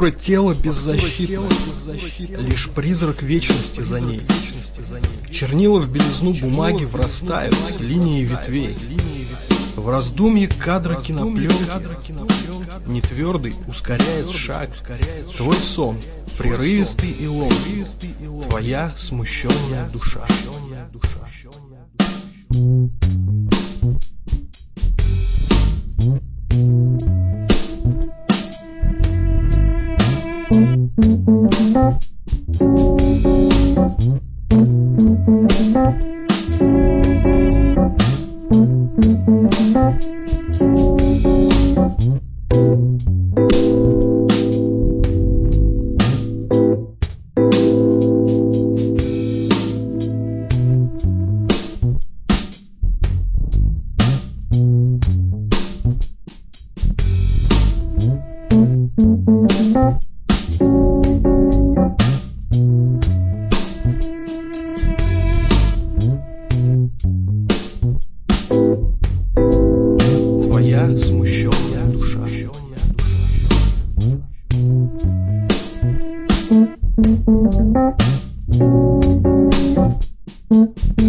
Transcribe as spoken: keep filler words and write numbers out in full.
Фактура тела беззащитна, лишь призрак вечности за ней. Чернила в белизну бумаги врастают линии ветвей. В раздумье кадра кинопленки нетвердый ускоряет шаг. Твой сон прерывистый и ломкий, твоя смущенная душа. Твоя смущенная душа. Thank you.